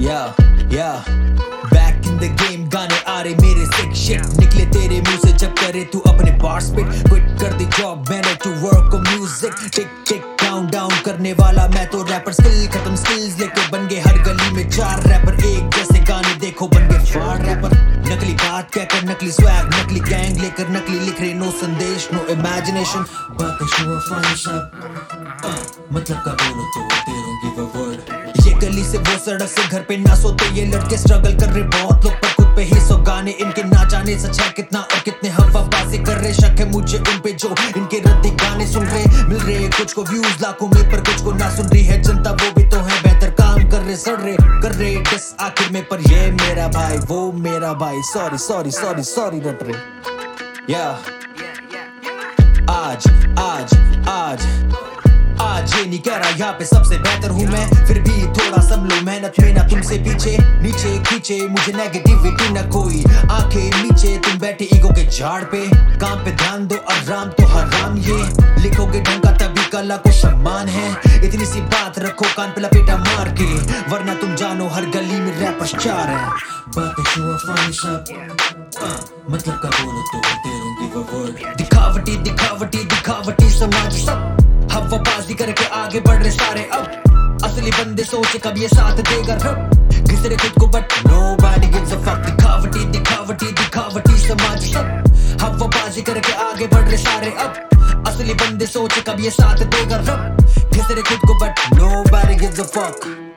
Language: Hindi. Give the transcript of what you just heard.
या बैक इन द गेम, गाने आ रहे मेरे सिक शिट निकले तेरे मुंह से जब करे तू अपने बार स्पिट। क्विट कर दी जॉब मैंने to work on music, tick tick count down करने वाला मैं तो रैपर। स्किल खत्म स्किल्स लेके बन गए हर गली में चार रैपर, एक जैसे गाने देखो बन गए फाड़ रैपर। नकली बात कहकर नकली स्वैग, नकली गैंग लेकर नकली लिख रहे, नो संदेश नो इमेजिनेशन। बातें शो फन सब मतलब का बोलो तो दे don't give a word। ये गली से वो सड़क से घर पे ना सोते ये लड़के स्ट्रगल कर रहे बहुत लोग पर खुद पे ही सो गाने इनके ना जाने सच है कितना और कितने हवाबाजी कर रहे। शक है मुझे उन पे जो इनके रद्दी गाने सुन रहे, मिल रहे कुछ को व्यूज लाखों में पर कुछ को ना सुन रही है जनता, वो भी तो है बेहतर काम कर रहे सड़ रहे कर रहे डिस आखिर में। पर ये मेरा भाई वो मेरा भाई, सॉरी सॉरी सॉरी सॉरी रट रहे। या आज आज आज आज ये नहीं कह रहा यहाँ पे सबसे बेहतर हूँ मैं, फिर भी थोड़ा संभलो मेहनत में ना तुमसे पीछे नीचे खींचे मुझे नेगेटिविटी ना कोई आंखें नीचे। तुम बैठे ईगो के झाड़ पे, काम पे ध्यान दो आराम तो हराम, ये लिखोगे ढंग का तभी कला को सम्मान है। इतनी सी बात रखो कान पे लपेटा मार के, वरना तुम जानो हर गली में रैपर्स चार है। बातें शो फन सब मतलब का बोलो तो दे don't give a word। दिखावटी दिखावटी दिखावटी समाज सब हवाबाजी करके आगे बढ़ रहे सारे, अब असली बंदे सोचे कब ये साथ देगा रब, घिस रहे खुद को but nobody gives a fuck। दिखावटी दिखावटी दिखावटी समाज सब हवाबाजी करके आगे बढ़ रहे सारे, अब असली बंदे सोचे कब ये साथ देगा रब, घिस रहे खुद को but nobody gives a fuck।